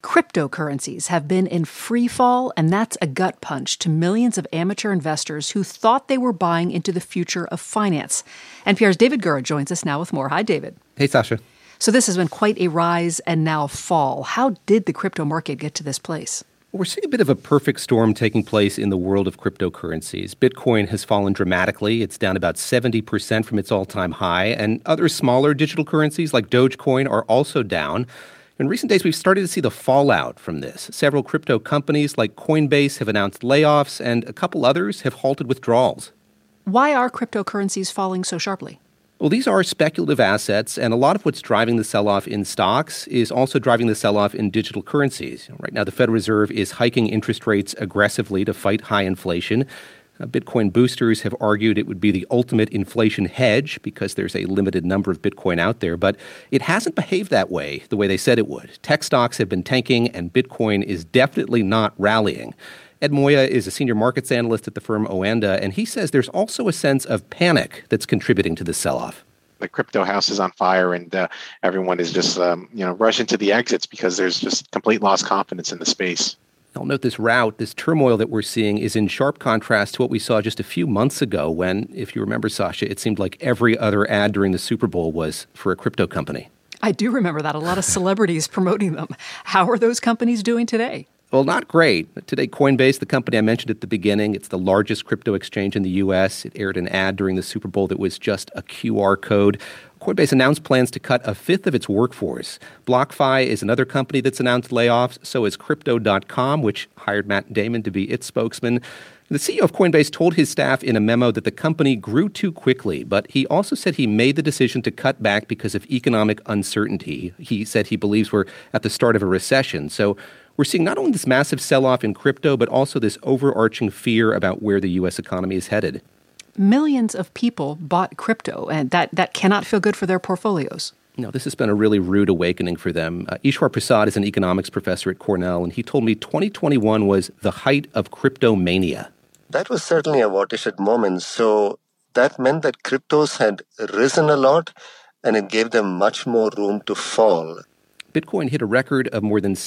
Cryptocurrencies have been in free fall, and that's a gut punch to millions of amateur investors who thought they were buying into the future of finance. NPR's David Gura joins us now with more. Hi, David. Hey, Sasha. So this has been quite a rise and now a fall. How did the crypto market get to this place? We're seeing a bit of a perfect storm taking place in the world of cryptocurrencies. Bitcoin has fallen dramatically. It's down about 70% from its all-time high, and other smaller digital currencies like Dogecoin are also down. In recent days, we've started to see the fallout from this. Several crypto companies like Coinbase have announced layoffs, and a couple others have halted withdrawals. Why are cryptocurrencies falling so sharply? Well, these are speculative assets, and a lot of what's driving the sell-off in stocks is also driving the sell-off in digital currencies. Right now, the Federal Reserve is hiking interest rates aggressively to fight high inflation. Bitcoin boosters have argued it would be the ultimate inflation hedge because there's a limited number of Bitcoin out there, but it hasn't behaved that way, the way they said it would. Tech stocks have been tanking, and Bitcoin is definitely not rallying. Ed Moya is a senior markets analyst at the firm Oanda, and he says there's also a sense of panic that's contributing to the sell-off. The crypto house is on fire, and everyone is just rushing to the exits because there's just complete lost confidence in the space. I'll note this rout, this turmoil that we're seeing is in sharp contrast to what we saw just a few months ago when, if you remember, Sasha, it seemed like every other ad during the Super Bowl was for a crypto company. I do remember that. A lot of celebrities promoting them. How are those companies doing today? Well, not great. Today, Coinbase, the company I mentioned at the beginning, it's the largest crypto exchange in the U.S. It aired an ad during the Super Bowl that was just a QR code. Coinbase announced plans to cut a fifth of its workforce. BlockFi is another company that's announced layoffs. So is Crypto.com, which hired Matt Damon to be its spokesman. The CEO of Coinbase told his staff in a memo that the company grew too quickly, but he also said he made the decision to cut back because of economic uncertainty. He said he believes we're at the start of a recession. So we're seeing not only this massive sell-off in crypto, but also this overarching fear about where the U.S. economy is headed. Millions of people bought crypto, and that cannot feel good for their portfolios. No, this has been a really rude awakening for them. Ishwar Prasad is an economics professor at Cornell, and he told me 2021 was the height of crypto mania. That was certainly a watershed moment. So that meant that cryptos had risen a lot, and it gave them much more room to fall. Bitcoin hit a record of more than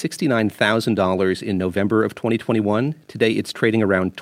$69,000 in November of 2021. Today, it's trading around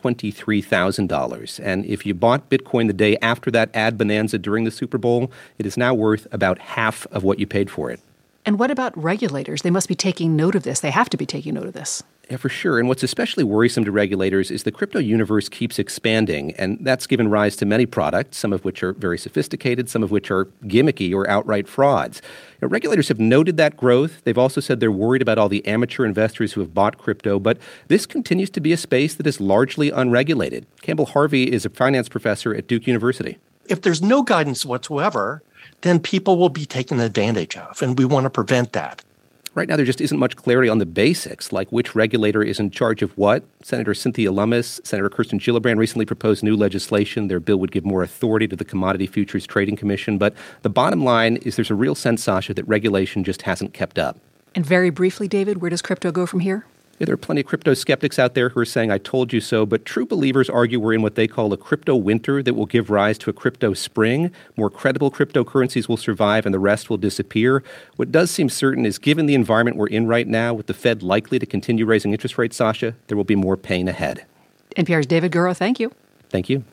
$23,000. And if you bought Bitcoin the day after that ad bonanza during the Super Bowl, it is now worth about half of what you paid for it. And what about regulators? They must be taking note of this. They have to be taking note of this. Yeah, for sure. And what's especially worrisome to regulators is the crypto universe keeps expanding, and that's given rise to many products, some of which are very sophisticated, some of which are gimmicky or outright frauds. Now, regulators have noted that growth. They've also said they're worried about all the amateur investors who have bought crypto, but this continues to be a space that is largely unregulated. Campbell Harvey is a finance professor at Duke University. If there's no guidance whatsoever, then people will be taken advantage of, and we want to prevent that. Right now, there just isn't much clarity on the basics, like which regulator is in charge of what. Senator Cynthia Lummis, Senator Kirsten Gillibrand recently proposed new legislation. Their bill would give more authority to the Commodity Futures Trading Commission. But the bottom line is there's a real sense, Sasha, that regulation just hasn't kept up. And very briefly, David, where does crypto go from here? Yeah, there are plenty of crypto skeptics out there who are saying, I told you so, but true believers argue we're in what they call a crypto winter that will give rise to a crypto spring. More credible cryptocurrencies will survive and the rest will disappear. What does seem certain is given the environment we're in right now, with the Fed likely to continue raising interest rates, Sasha, there will be more pain ahead. NPR's David Gura, thank you. Thank you.